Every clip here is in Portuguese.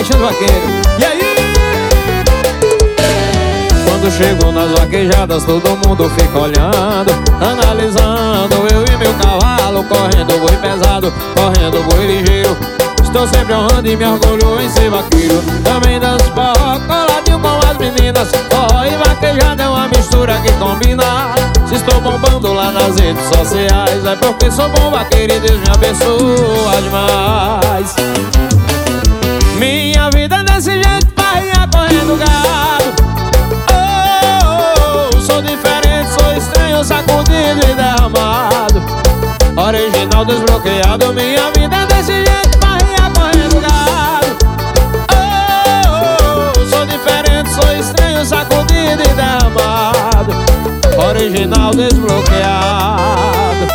Alexandre Vaqueiro. E aí? Quando chego nas vaquejadas, todo mundo fica olhando, analisando eu e meu cavalo, correndo boi pesado, correndo boi ligeiro. Estou sempre honrando e me orgulho em ser vaqueiro. Também danço forró, coladinho com as meninas. Forró e vaquejada é uma mistura que combina. Se estou bombando lá nas redes sociais, é porque sou bom vaqueiro e Deus me abençoa demais. Minha vida é desse jeito, barriga correndo gado. Sou diferente, sou estranho, sacudido e derramado. Original desbloqueado, minha vida é desse jeito, barriga correndo gado. Sou diferente, sou estranho, sacudido e derramado. Original desbloqueado.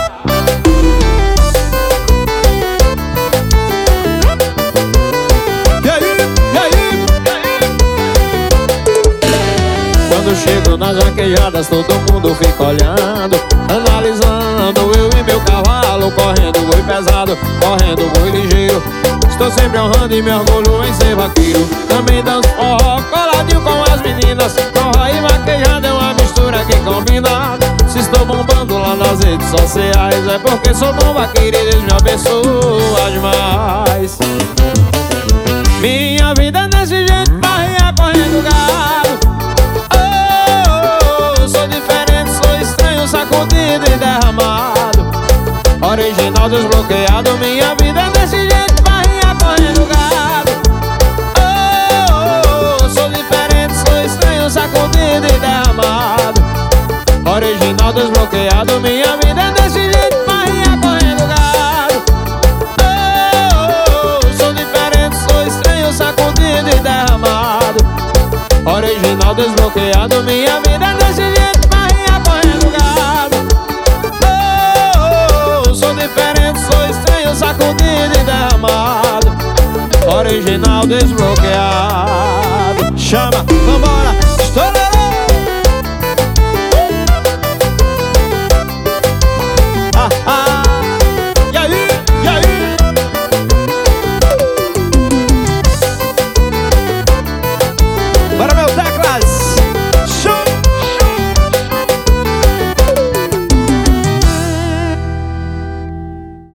E aí? Quando chego nas vaquejadas, todo mundo fica olhando, analisando eu e meu cavalo, correndo boi pesado, correndo boi ligeiro. Estou sempre honrando e me orgulho em ser vaqueiro. Também danço forró, coladinho com as meninas. Forró e vaquejada é uma mistura que combina. Se estou bombando lá nas redes sociais, é porque sou bom vaqueiro e Deus me abençoa demais. Minha vida é desse jeito, barriga correndo gado. Sou diferente, sou estranho, sacudido e derramado. Original desbloqueado, minha vida é desse jeito, barriga correndo gado. Sou diferente, sou estranho, sacudido e derramado. Original desbloqueado, minha vida é desse jeito, barriga correndo gado. Sou diferente, sou estranho, sacudido e derramado. Original desbloqueado, minha vida é desse jeito, barriga correndo gado. Sou diferente, sou estranho, sacudido e derramado. Original desbloqueado. Chama, vambora, estoura.